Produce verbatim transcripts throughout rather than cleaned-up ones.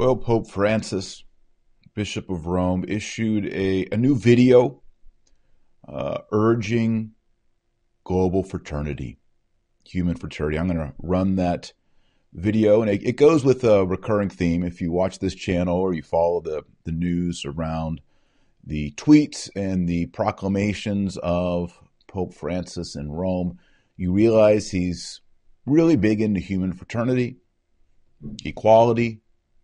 Well, Pope Francis, Bishop of Rome, issued a, a new video uh, urging global fraternity, human fraternity. I'm going to run that video, and it, it goes with a recurring theme. If you watch this channel or you follow the, the news around the tweets and the proclamations of Pope Francis in Rome, you realize he's really big into human fraternity, equality,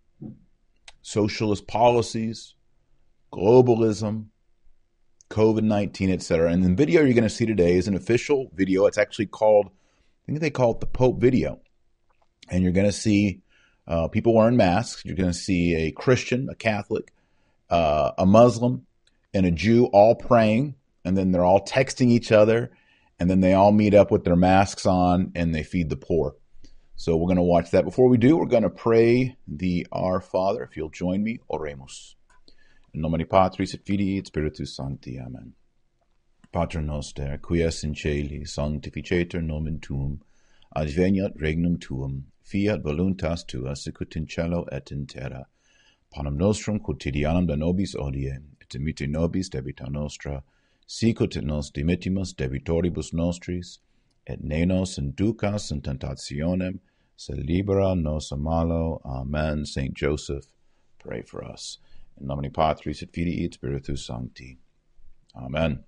socialist policies, globalism, COVID nineteen, et cetera. And the video you're going to see today is an official video. It's actually called, I think they call it the Pope video. And you're going to see uh, people wearing masks. You're going to see a Christian, a Catholic, uh, a Muslim, and a Jew all praying. And then they're all texting each other. And then they all meet up with their masks on and they feed the poor. So we're going to watch that. Before we do, we're going to pray the Our Father. If you'll join me, oremus. In nomine Patris et Filii et Spiritus Sancti. Amen. Pater noster, qui es in caeli, sanctificetur nomen tuum, adveniat regnum tuum, fiat voluntas tua, sicut in cielo et in terra. Panem nostrum quotidianum da nobis hodie, et dimitte nobis debita nostra, sicut et nos dimittimus debitoribus nostris, et ne nos inducas in tentationem, sed libera nos a malo. Amen. Saint Joseph, pray for us. In nomine Patris et Filii et Spiritus Sancti. Amen.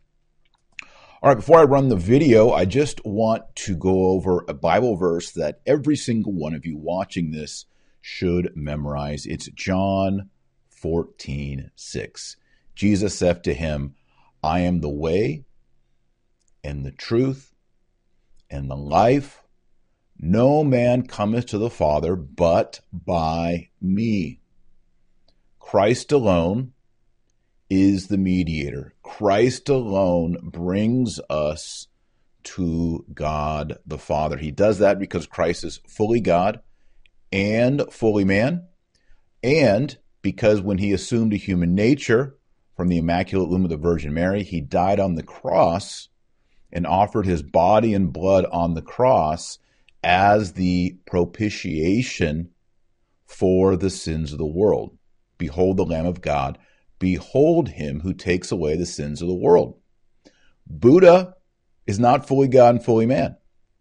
All right, before I run the video, I just want to go over a Bible verse that every single one of you watching this should memorize. It's John fourteen six. Jesus said to him, I am the way and the truth and the life. No man cometh to the Father but by me. Christ alone is the mediator. Christ alone brings us to God the Father. He does that because Christ is fully God and fully man, and because when he assumed a human nature from the Immaculate Womb of the Virgin Mary, he died on the cross and offered his body and blood on the cross as the propitiation for the sins of the world. Behold the Lamb of God. Behold him who takes away the sins of the world. Buddha is not fully God and fully man.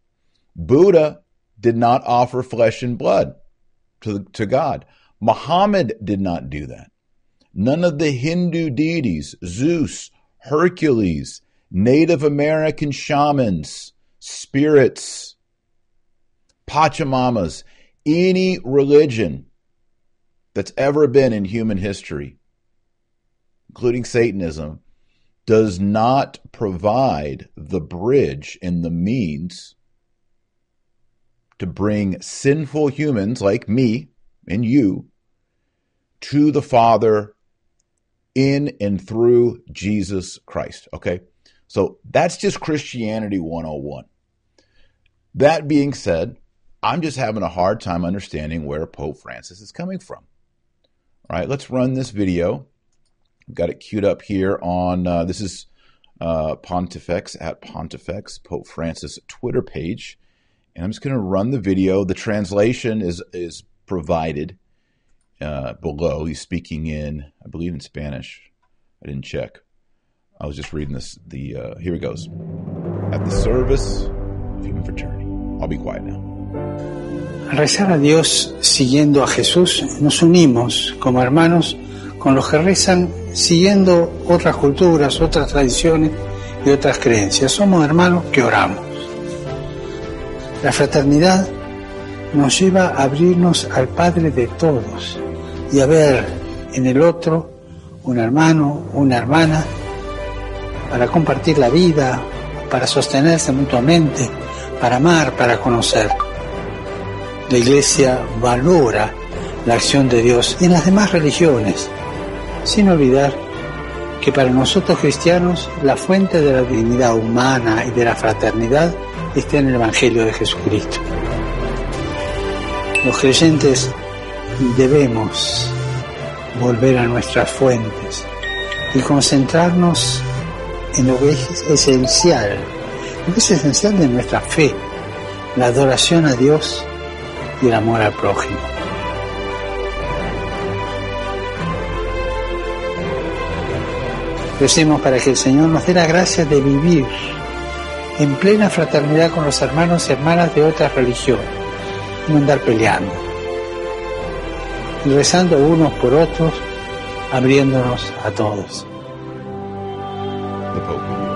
Buddha did not offer flesh and blood to, to God. Muhammad did not do that. None of the Hindu deities, Zeus, Hercules, Native American shamans, spirits, Pachamamas, any religion that's ever been in human history, including Satanism, does not provide the bridge and the means to bring sinful humans like me and you to the Father in and through Jesus Christ. Okay? So that's just Christianity one oh one. That being said, I'm just having a hard time understanding where Pope Francis is coming from. All right, let's run this video. I've got it queued up here on, uh, this is uh, Pontifex, at Pontifex, Pope Francis Twitter page. And I'm just going to run the video. The translation is, is provided uh, below. He's speaking in, I believe, in Spanish. I didn't check. I was just reading this. The uh, here it goes. At the service of human fraternity. I'll be quiet now. Al rezar a Dios siguiendo a Jesús, nos unimos como hermanos con los que rezan siguiendo otras culturas, otras tradiciones y otras creencias. Somos hermanos que oramos. La fraternidad nos lleva a abrirnos al Padre de todos y a ver en el otro un hermano, una hermana, para compartir la vida, para sostenerse mutuamente, para amar, para conocer. La Iglesia valora la acción de Dios y en las demás religiones, sin olvidar que para nosotros cristianos la fuente de la dignidad humana y de la fraternidad está en el Evangelio de Jesucristo. Los creyentes debemos volver a nuestras fuentes y concentrarnos en lo que es esencial, lo que es esencial de nuestra fe, la adoración a Dios y el amor al prójimo. Recemos para que el Señor nos dé la gracia de vivir en plena fraternidad con los hermanos y hermanas de otras religiones, no andar peleando, y rezando unos por otros, abriéndonos a todos. The Pope video.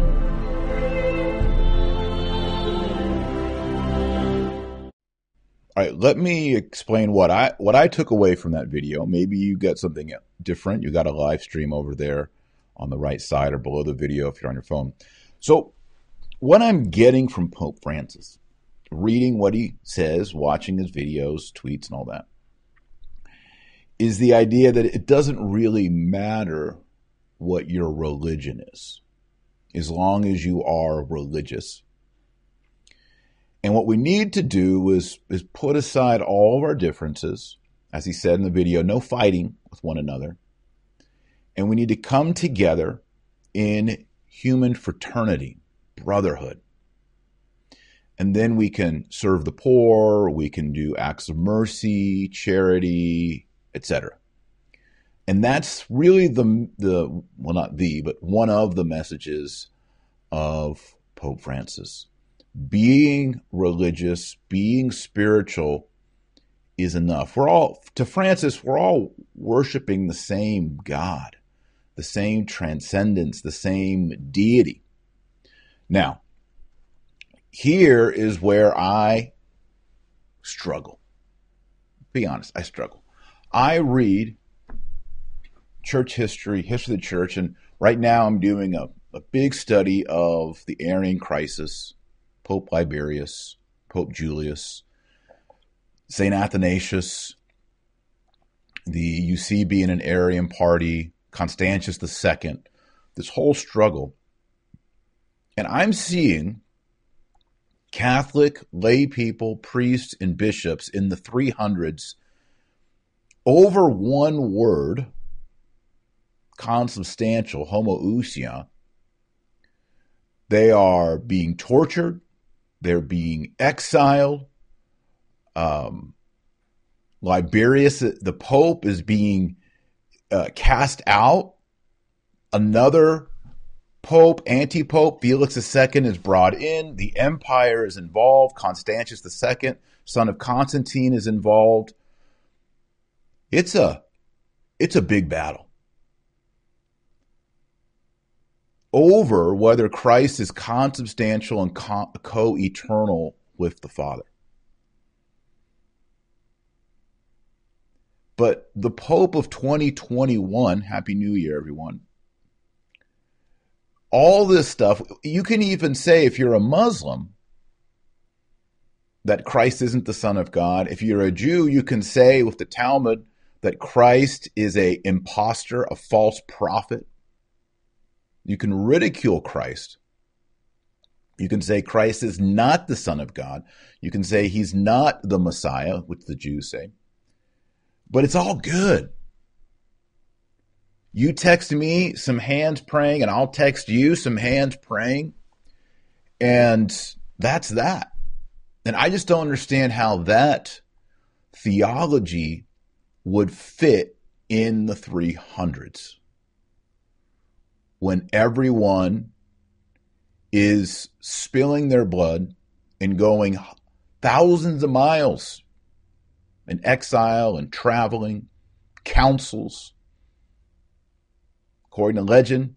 All right, let me explain what I what I took away from that video. Maybe you got something different. You got a live stream over there on the right side or below the video if you're on your phone. So what I'm getting from Pope Francis, reading what he says, watching his videos, tweets, and all that, is the idea that it doesn't really matter what your religion is, as long as you are religious. And what we need to do is, is put aside all of our differences. As he said in the video, no fighting with one another. And we need to come together in human fraternity, brotherhood. And then we can serve the poor, we can do acts of mercy, charity, et cetera. And that's really the, the, well, not the, but one of the messages of Pope Francis. Being religious, being spiritual is enough. We're all, to Francis, we're all worshiping the same God, the same transcendence, the same deity. Now, here is where I struggle. Be honest, I struggle. I read church history, history of the church, and right now I'm doing a, a big study of the Arian crisis, Pope Liberius, Pope Julius, Saint Athanasius, the Eusebian and Arian party, Constantius the Second, this whole struggle. And I'm seeing Catholic lay people, priests, and bishops in the three hundreds over one word, consubstantial, homoousia. They are being tortured. They're being exiled. Um, Liberius, the Pope, is being uh, cast out. Another Pope, anti-Pope, Felix the Second, is brought in. The empire is involved. Constantius the Second, son of Constantine, is involved. It's a, it's a big battle over whether Christ is consubstantial and co-eternal with the Father. But the Pope of twenty twenty-one, Happy New Year, everyone. All this stuff, you can even say if you're a Muslim that Christ isn't the Son of God. If you're a Jew, you can say with the Talmud that Christ is an impostor, a false prophet. You can ridicule Christ. You can say Christ is not the Son of God. You can say he's not the Messiah, which the Jews say. But it's all good. You text me some hands praying, and I'll text you some hands praying. And that's that. And I just don't understand how that theology would fit in the three hundreds. When everyone is spilling their blood and going thousands of miles in exile and traveling, councils, according to legend,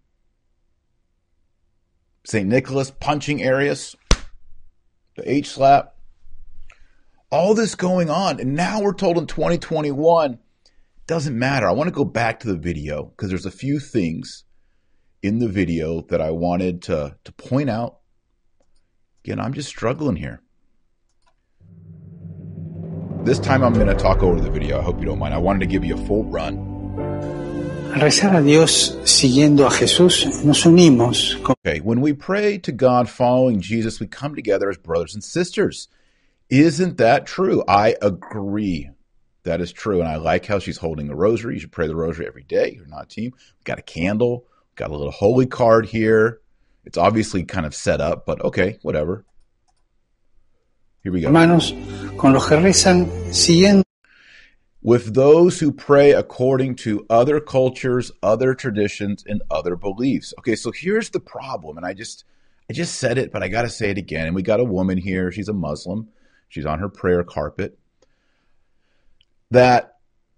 Saint Nicholas punching Arius, the H-slap, all this going on. And now we're told in twenty twenty-one, doesn't matter. I want to go back to the video because there's a few things in the video that I wanted to, to point out. Again, I'm just struggling here. This time I'm going to talk over the video. I hope you don't mind. I wanted to give you a full run. Al rezar a Dios siguiendo a Jesús, nos unimos. Okay, when we pray to God following Jesus, we come together as brothers and sisters. Isn't that true? I agree. That is true. And I like how she's holding the rosary. You should pray the rosary every day. You're not a team. We've got a candle. Got a little holy card here. It's obviously kind of set up, but okay, whatever. Here we go. Hermanos, con los que rezan siguiendo. with those who pray according to other cultures, other traditions, and other beliefs. Okay, so here's the problem, and I just I just said it, but I got to say it again. And we got a woman here. She's a Muslim. She's on her prayer carpet. That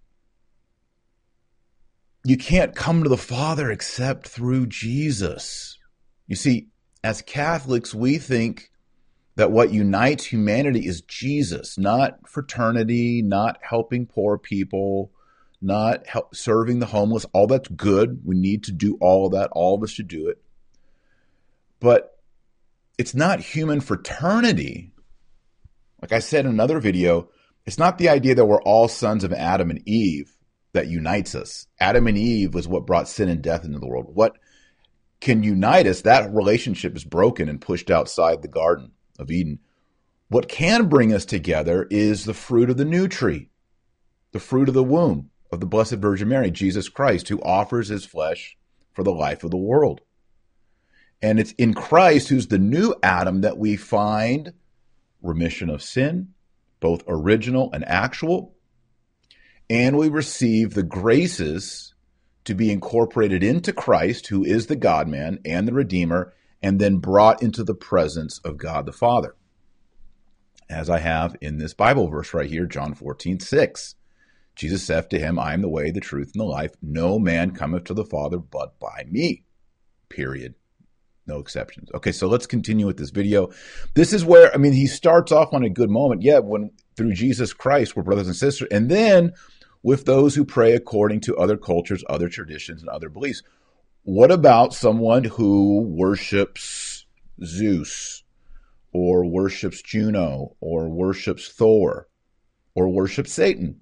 you can't come to the Father except through Jesus. You see, as Catholics, we think that what unites humanity is Jesus, not fraternity, not helping poor people, not help serving the homeless. All that's good. We need to do all of that. All of us should do it. But it's not human fraternity. Like I said in another video, it's not the idea that we're all sons of Adam and Eve that unites us. Adam and Eve was what brought sin and death into the world. What can unite us, that relationship is broken and pushed outside the Garden of Eden. What can bring us together is the fruit of the new tree, the fruit of the womb of the Blessed Virgin Mary, Jesus Christ, who offers his flesh for the life of the world. And it's in Christ, who's the new Adam, that we find remission of sin, both original and actual, and we receive the graces to be incorporated into Christ, who is the God-man and the Redeemer, and then brought into the presence of God the Father. As I have in this Bible verse right here, John fourteen six. Jesus saith to him, I am the way, the truth, and the life. No man cometh to the Father but by me. Period. No exceptions. Okay, so let's continue with this video. This is where, I mean, he starts off on a good moment. Yeah, when through Jesus Christ, we're brothers and sisters. And then with those who pray according to other cultures, other traditions, and other beliefs. What about someone who worships Zeus, or worships Juno, or worships Thor, or worships Satan?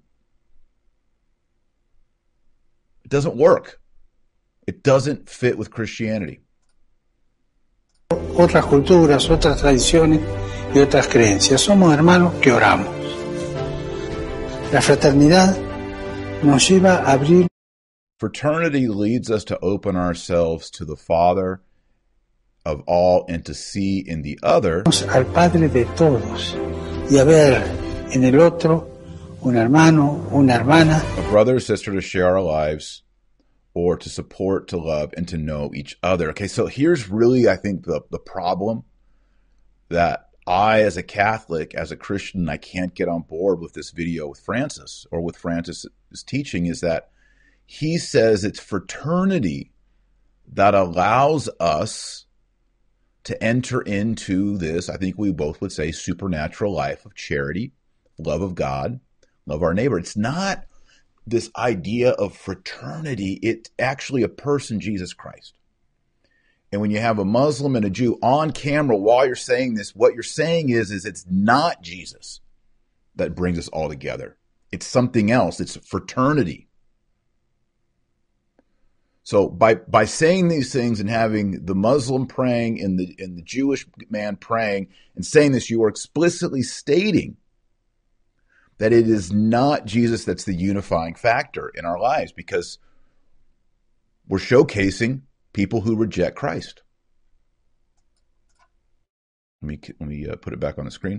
It doesn't work. It doesn't fit with Christianity. Otras culturas, otras tradiciones y otras creencias. Somos hermanos que oramos. La fraternidad nos lleva a abrir. Fraternity leads us to open ourselves to the Father of all and to see in the other al Padre de todos y a ver en el otro un hermano, una hermana, a brother or sister to share our lives, or to support, to love, and to know each other. Okay, so here's really, I think, the, the problem that I, as a Catholic, as a Christian, I can't get on board with this video with Francis, or with Francis' teaching, is that he says it's fraternity that allows us to enter into this, I think we both would say, supernatural life of charity, love of God, love our neighbor. It's not this idea of fraternity. It's actually a person, Jesus Christ. And when you have a Muslim and a Jew on camera while you're saying this, what you're saying is, is it's not Jesus that brings us all together. It's something else. It's fraternity. So by by saying these things and having the Muslim praying and the and the Jewish man praying and saying this, you are explicitly stating that it is not Jesus that's the unifying factor in our lives, because we're showcasing people who reject Christ. Let me let me uh, put it back on the screen.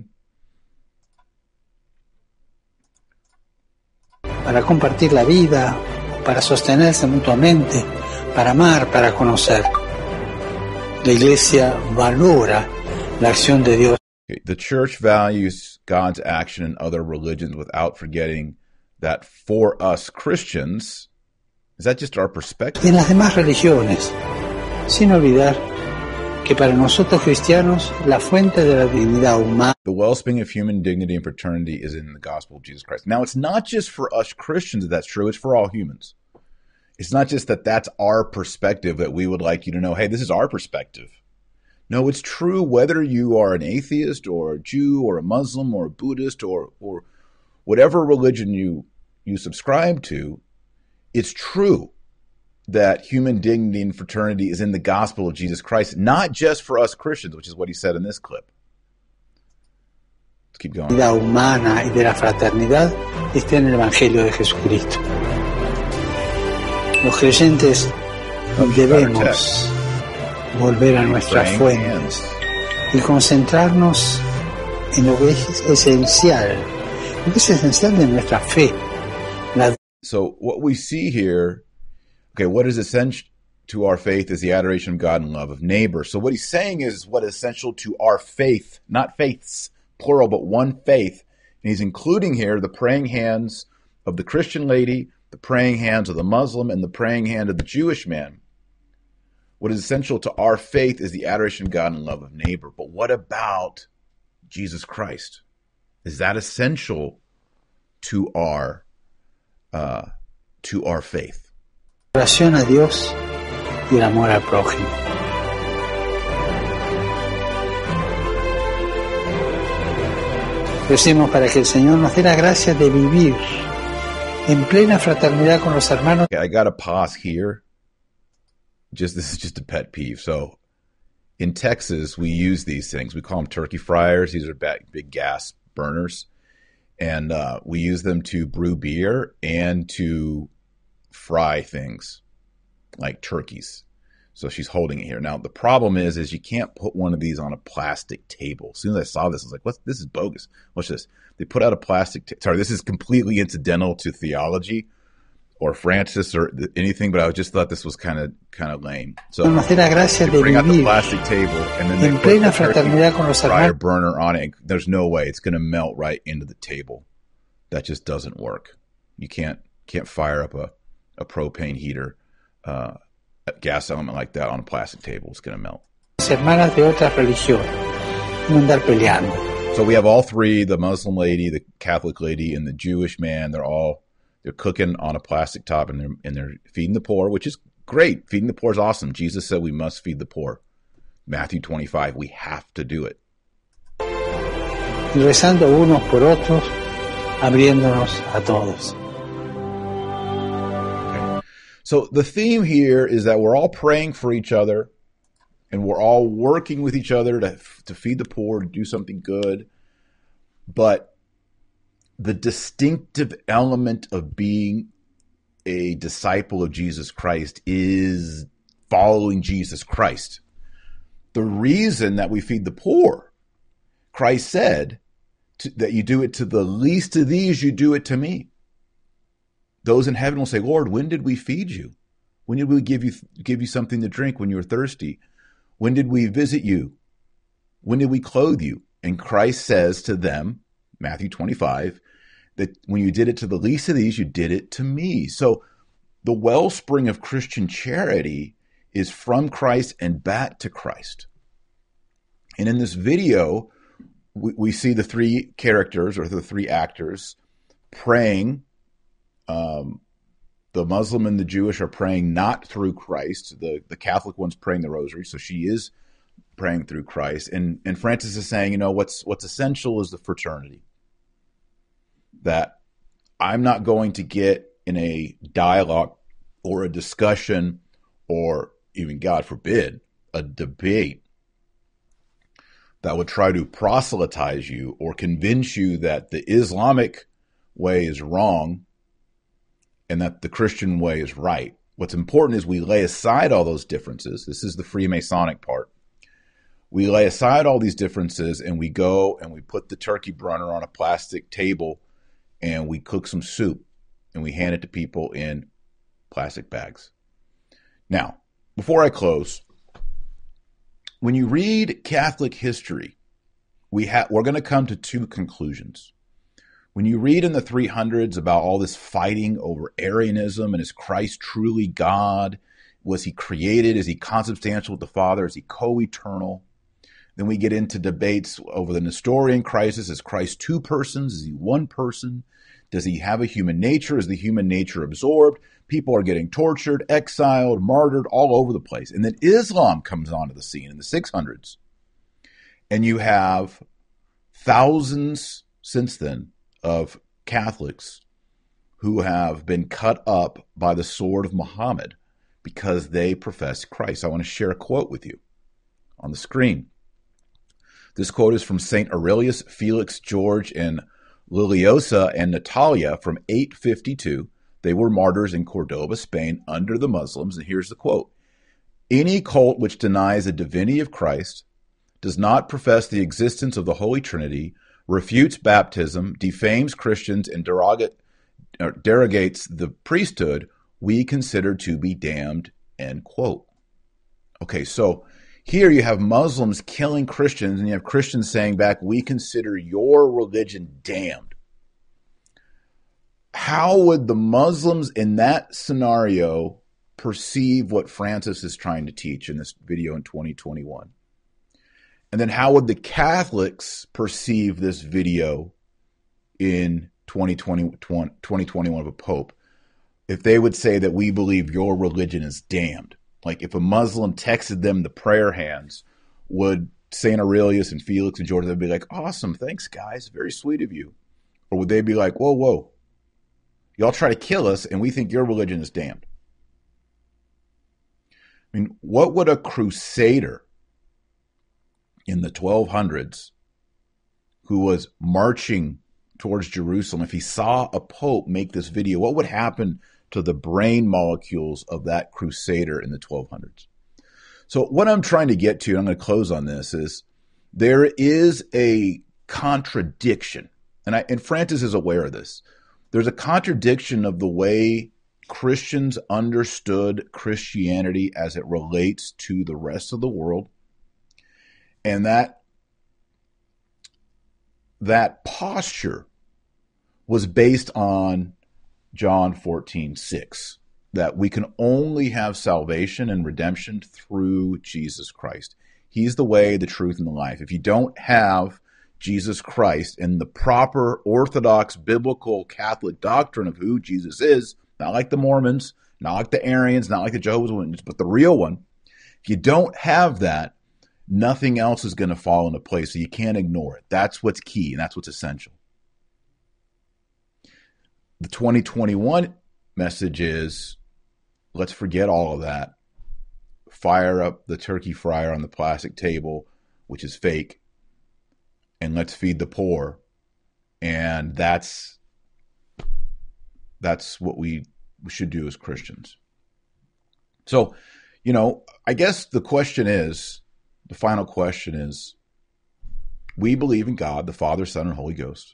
Para compartir la vida, para sostenerse mutuamente, para amar, para conocer. La Iglesia valora la acción de Dios. The church values God's action in other religions without forgetting that for us Christians, is that just our perspective? Y en las demás religiones, sin olvidar que para nosotros cristianos la fuente de la dignidad humana. The wellspring of human dignity and fraternity is in the gospel of Jesus Christ. Now, it's not just for us Christians that that's true. It's for all humans. It's not just that that's our perspective that we would like you to know, hey, this is our perspective. No, it's true whether you are an atheist or a Jew or a Muslim or a Buddhist or or whatever religion you you subscribe to. It's true that human dignity and fraternity is in the gospel of Jesus Christ, not just for us Christians, which is what he said in this clip. Let's keep going. La vida humana y de la fraternidad está en el Evangelio de Jesucristo. Los creyentes debemos volver a nuestras fuentes y concentrarnos en lo que es esencial, lo que es esencial de nuestra fe, La So what we see here, okay, what is essential to our faith is the adoration of God and love of neighbor. So what he's saying is what is essential to our faith, not faiths, plural, but one faith. And he's including here the praying hands of the Christian lady, the praying hands of the Muslim, and the praying hand of the Jewish man. What is essential to our faith is the adoration of God and love of neighbor. But what about Jesus Christ? Is that essential to our uh, to our faith? adoración a Dios y el amor al prójimo. Decimos para que el Señor nos dé la gracia de vivir en plena fraternidad con los hermanos. Okay, I got to pause here. Just this is just a pet peeve. So in Texas, we use these things. We call them turkey fryers. These are big, big gas burners. And uh, we use them to brew beer and to fry things like turkeys. So she's holding it here. Now, the problem is, is you can't put one of these on a plastic table. As soon as I saw this, I was like, "What's this is bogus. What's this?" They put out a plastic ta- Sorry, this is completely incidental to theology or Francis or th- anything, but I just thought this was kind of kind of lame. So Nos dé la gracia they de bring out the vivir plastic table and then they en put plena the turkey fraternidad con los fryer hermanos. burner on it. There's no way it's going to melt right into the table. That just doesn't work. You can't can't fire up a, a propane heater, uh, a gas element like that on a plastic table. It's going to melt. Hermanas de otras religiones, no andar peleando. So we have all three: the Muslim lady, the Catholic lady, and the Jewish man. They're all they're cooking on a plastic top, and they're and they're feeding the poor, which is great. Feeding the poor is awesome. Jesus said we must feed the poor. Matthew twenty-five. We have to do it. Y rezando unos por otros, abriéndonos a todos. Okay. So the theme here is that we're all praying for each other, and we're all working with each other to to feed the poor, to do something good. But the distinctive element of being a disciple of Jesus Christ is following Jesus Christ. The reason that we feed the poor, Christ said to, that you do it to the least of these, you do it to me. Those in heaven will say, "Lord, when did we feed you? When did we give you give you something to drink when you were thirsty? When did we visit you? When did we clothe you?" And Christ says to them, Matthew twenty-five, that when you did it to the least of these, you did it to me. So the wellspring of Christian charity is from Christ and back to Christ. And in this video, we, we see the three characters or the three actors praying. Um, the Muslim and the Jewish are praying not through Christ. The, the Catholic one's praying the rosary, so she is praying through Christ. And, and Francis is saying, you know, what's what's essential is the fraternity. That I'm not going to get in a dialogue or a discussion or even, God forbid, a debate that would try to proselytize you or convince you that the Islamic way is wrong and that the Christian way is right. What's important is we lay aside all those differences. This is the Freemasonic part. We lay aside all these differences and we go and we put the turkey burner on a plastic table and we cook some soup and we hand it to people in plastic bags. Now, before I close, when you read Catholic history, we ha- we're going to come to two conclusions. When you read in the three hundreds about all this fighting over Arianism and is Christ truly God? Was he created? Is he consubstantial with the Father? Is he co-eternal? Then we get into debates over the Nestorian crisis. Is Christ two persons? Is he one person? Does he have a human nature? Is the human nature absorbed? People are getting tortured, exiled, martyred all over the place. And then Islam comes onto the scene in the six hundreds. And you have thousands since then of Catholics who have been cut up by the sword of Muhammad because they profess Christ. I want to share a quote with you on the screen. This quote is from Saint Aurelius, Felix, George, and Liliosa and Natalia from eight fifty-two. They were martyrs in Cordoba, Spain, under the Muslims. And here's the quote. Any cult which denies the divinity of Christ, does not profess the existence of the Holy Trinity, refutes baptism, defames Christians, and derogat- or derogates the priesthood, we consider to be damned, end quote. Okay, so here you have Muslims killing Christians, and you have Christians saying back, we consider your religion damned. How would the Muslims in that scenario perceive what Francis is trying to teach in this video in twenty twenty-one? And then how would the Catholics perceive this video in twenty twenty, twenty twenty-one of a pope if they would say that we believe your religion is damned? Like if a Muslim texted them the prayer hands, would Saint Aurelius and Felix and George, they'd be like, awesome, thanks guys, very sweet of you? Or would they be like, whoa, whoa, y'all try to kill us and we think your religion is damned? I mean, what would a crusader in the twelve hundreds who was marching towards Jerusalem, if he saw a pope make this video, what would happen to the brain molecules of that crusader in the twelve hundreds? So what I'm trying to get to, and I'm going to close on this, is there is a contradiction, and, I, and Francis is aware of this. There's a contradiction of the way Christians understood Christianity as it relates to the rest of the world, and that that posture was based on John fourteen six, that we can only have salvation and redemption through Jesus Christ. He's the way, the truth, and the life. If you don't have Jesus Christ and the proper Orthodox biblical Catholic doctrine of who Jesus is, not like the Mormons, not like the Arians, not like the Jehovah's Witnesses, but the real one, if you don't have that, nothing else is going to fall into place. So you can't ignore it. That's what's key, and that's what's essential. The twenty twenty-one message is, let's forget all of that. Fire up the turkey fryer on the plastic table, which is fake, and let's feed the poor. And that's that's what we, we should do as Christians. So, you know, I guess the question is, the final question is, we believe in God, the Father, Son, and Holy Ghost.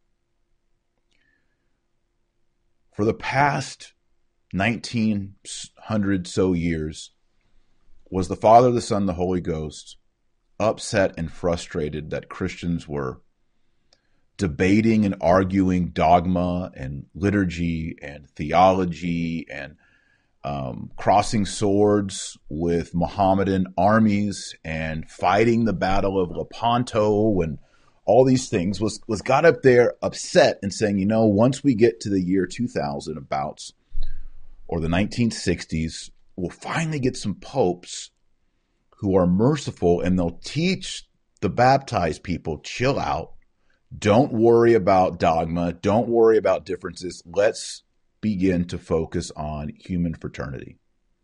For the past nineteen hundred so years, was the Father, the Son, the Holy Ghost upset and frustrated that Christians were debating and arguing dogma and liturgy and theology and um, crossing swords with Mohammedan armies and fighting the Battle of Lepanto and all these things? Was was got up there upset and saying, you know, once we get to the year two thousand abouts, or the nineteen sixties, we'll finally get some popes who are merciful and they'll teach the baptized people, chill out, don't worry about dogma, don't worry about differences. Let's begin to focus on human fraternity.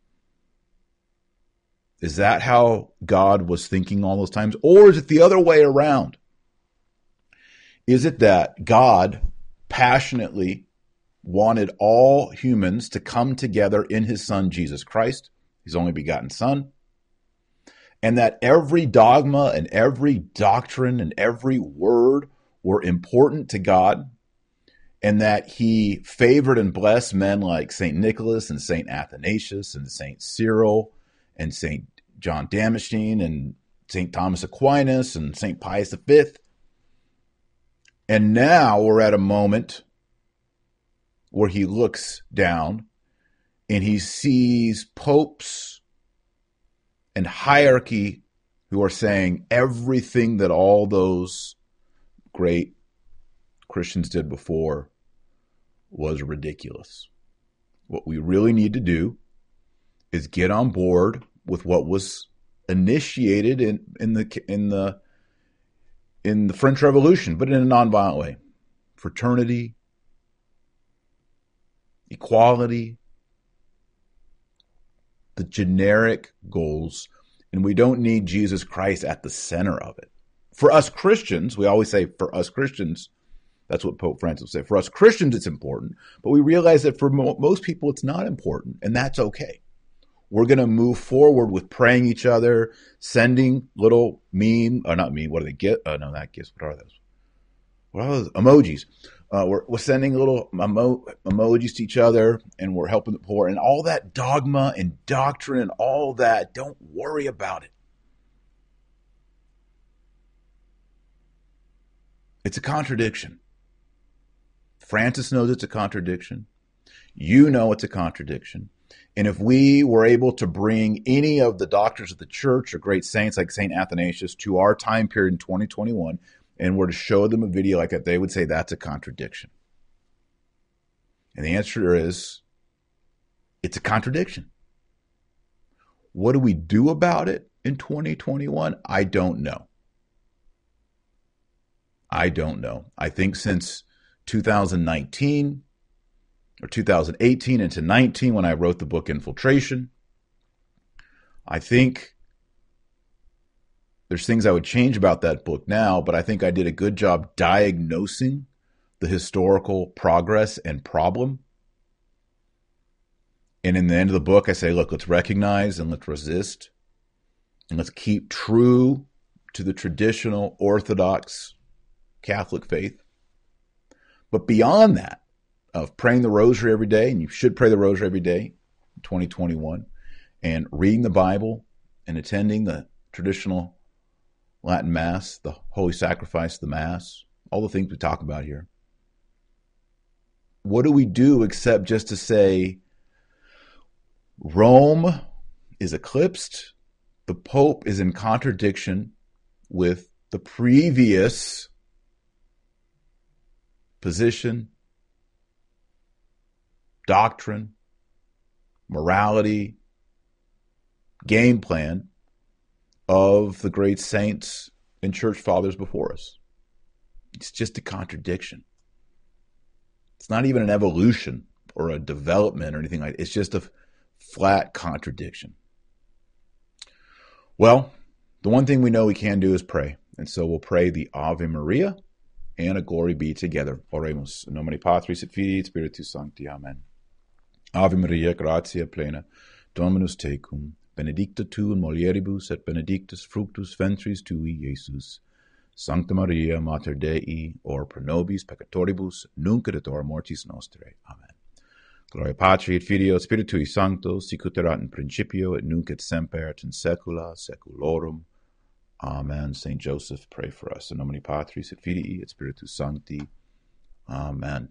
Is that how God was thinking all those times? Or is it the other way around? Is it that God passionately wanted all humans to come together in his Son, Jesus Christ, his only begotten Son, and that every dogma and every doctrine and every word were important to God, and that he favored and blessed men like Saint Nicholas and Saint Athanasius and Saint Cyril and Saint John Damascene and Saint Thomas Aquinas and Saint Pius the Fifth? And now we're at a moment where he looks down and he sees popes and hierarchy who are saying everything that all those great Christians did before was ridiculous. What we really need to do is get on board with what was initiated in, in the in the in the French Revolution, but in a nonviolent way. Fraternity, equality, the generic goals, and we don't need Jesus Christ at the center of it. For us Christians, we always say for us Christians, that's what Pope Francis would say. For us Christians, it's important, but we realize that for mo- most people, it's not important, and that's okay. We're going to move forward with praying each other, sending little meme, or not meme, what do they get? Oh, no, not gifts. What are those? What are those? Emojis. Uh, we're, we're sending little emo- emojis to each other, and we're helping the poor, and all that dogma and doctrine and all that. Don't worry about it. It's a contradiction. Francis knows it's a contradiction. You know it's a contradiction. And if we were able to bring any of the doctors of the church or great saints like Saint Athanasius to our time period in twenty twenty-one and were to show them a video like that, they would say that's a contradiction. And the answer is, it's a contradiction. What do we do about it in twenty twenty-one? I don't know. I don't know. I think since two thousand nineteen or two thousand eighteen into nineteen, when I wrote the book Infiltration, I think there's things I would change about that book now, but I think I did a good job diagnosing the historical progress and problem. And in the end of the book, I say, look, let's recognize and let's resist. And let's keep true to the traditional Orthodox Catholic faith. But beyond that, of praying the rosary every day, and you should pray the rosary every day in twenty twenty-one, and reading the Bible and attending the traditional Latin Mass, the Holy Sacrifice, the Mass, all the things we talk about here. What do we do except just to say Rome is eclipsed, the Pope is in contradiction with the previous position, doctrine, morality, game plan of the great saints and church fathers before us? It's just a contradiction. It's not even an evolution or a development or anything like that. It's just a flat contradiction. Well, the one thing we know we can do is pray. And so we'll pray the Ave Maria and a Glory Be together. Oremus. In nomine Patris et Filii et Spiritus Sancti. Amen. Ave Maria, gratia plena, Dominus tecum, benedicta tu in mulieribus et benedictus fructus ventris tui, Iesus. Sancta Maria, Mater Dei, ora pro nobis peccatoribus, nunc et hora mortis nostrae. Amen. Gloria Patri et Filio et Spiritui Sancto, sicut erat in principio et nunc et semper et in saecula saeculorum. Amen. Saint Joseph, pray for us. In nomine Patris et Filii et Spiritus Sancti. Amen.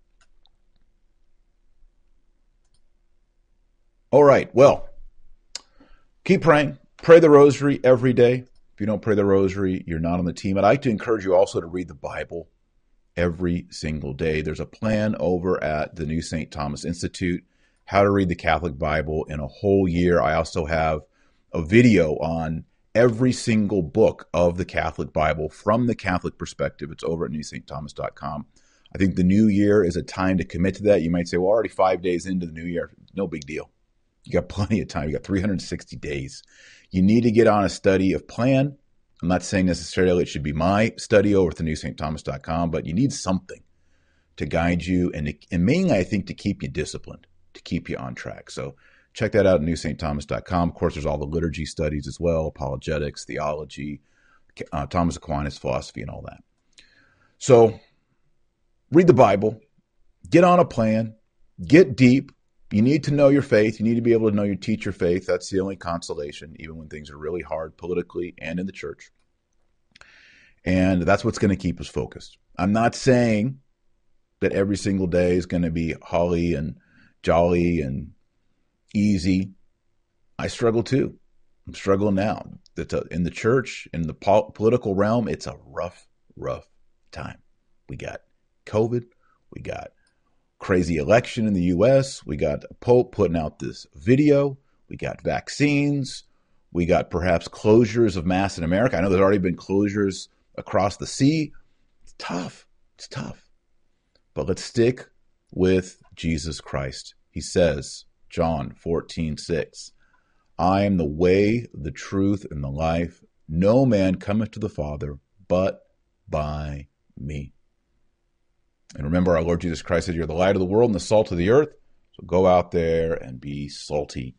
All right, well, keep praying. Pray the rosary every day. If you don't pray the rosary, you're not on the team. I'd like to encourage you also to read the Bible every single day. There's a plan over at the New Saint Thomas Institute, how to read the Catholic Bible in a whole year. I also have a video on every single book of the Catholic Bible from the Catholic perspective. It's over at new saint thomas dot com. I think the new year is a time to commit to that. You might say, well, already five days into the new year. No big deal. You got plenty of time. You got three hundred sixty days. You need to get on a study of plan. I'm not saying necessarily it should be my study over at the new saint thomas dot com, but you need something to guide you and, and mainly, I think, to keep you disciplined, to keep you on track. So check that out at new saint thomas dot com. Of course, there's all the liturgy studies as well, apologetics, theology, uh, Thomas Aquinas, philosophy, and all that. So read the Bible, get on a plan, get deep. You need to know your faith. You need to be able to know your teach your faith. That's the only consolation, even when things are really hard politically and in the church. And that's what's going to keep us focused. I'm not saying that every single day is going to be holly and jolly and easy. I struggle too. I'm struggling now. In the church, in the political realm, it's a rough, rough time. We got COVID. We got crazy election in the U S. We got a Pope putting out this video. We got vaccines. We got perhaps closures of Mass in America. I know there's already been closures across the sea. It's tough. It's tough. But let's stick with Jesus Christ. He says, John fourteen six, I am the way, the truth, and the life. No man cometh to the Father but by me. And remember, our Lord Jesus Christ said, you're the light of the world and the salt of the earth. So go out there and be salty